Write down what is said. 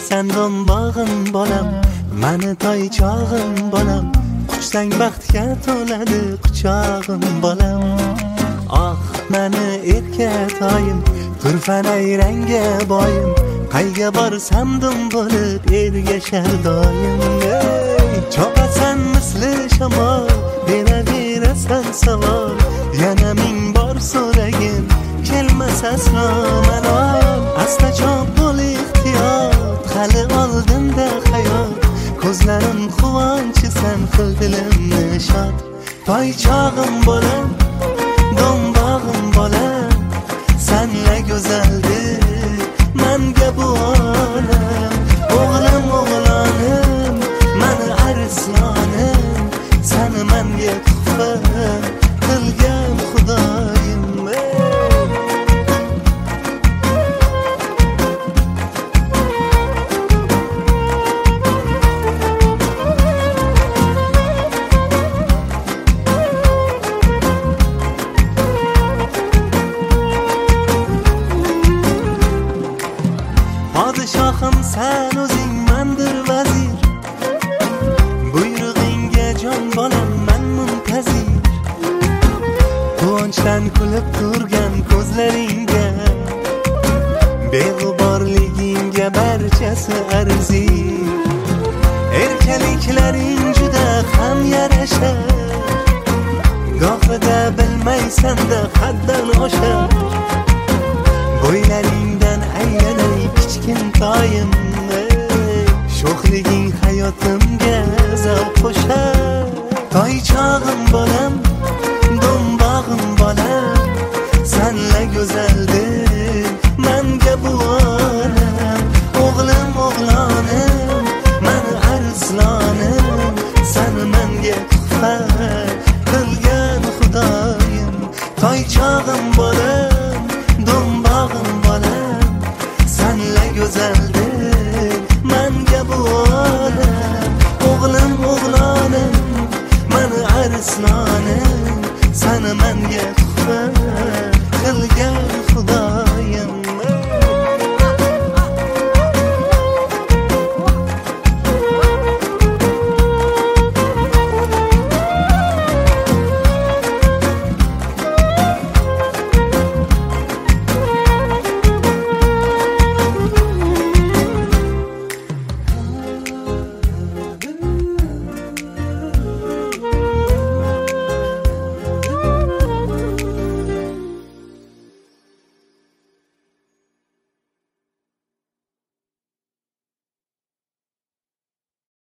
Sen do'mbog'im bolam, mani toychog'im bolam, quchsang baxtga to'ladi quchog'im bolam. Ah, mani erkatoyim, turfa nayrangga boyim, qayga borsam dum bo'lib ergashar doim. Chopasan misli shamol, beraverasan savol, yana ming bor so'ragin, kelmas aslo malol. Asta chop bo'l ehtiyot, hali oldinda hayot, ko'zlarim quvonchi sen, qil dilimni shod. Toychog'im bolam, do'mbog'im bolam, senla go'zaldir manga bu olam. O'g'lim o'g'lonim, mani arslonim, seni menga tuhfa qilgan xudoyim. Podshohim sen o'zing mandir vazir, buyrug'ingga jon bolam men muntazir. Quvonchdan kulib turgan ko'zlaringga, beg'uborligingga barchasi arzir. Erkaliklaring juda ham yarashar, gohida bilmaysan-da haddan oshar. Bo'ylaringdan aylanay kichkintoyim, sho'xliging hayotimga zavq qo'shar. Toychog'im bolam, do'mbog'im bolam, senla go'zaldir menga bu olam. O'g'lim o'g'lonim, mani arslonim, seni menga tuhfa qilgan xudoyim. Toychog'im bolam,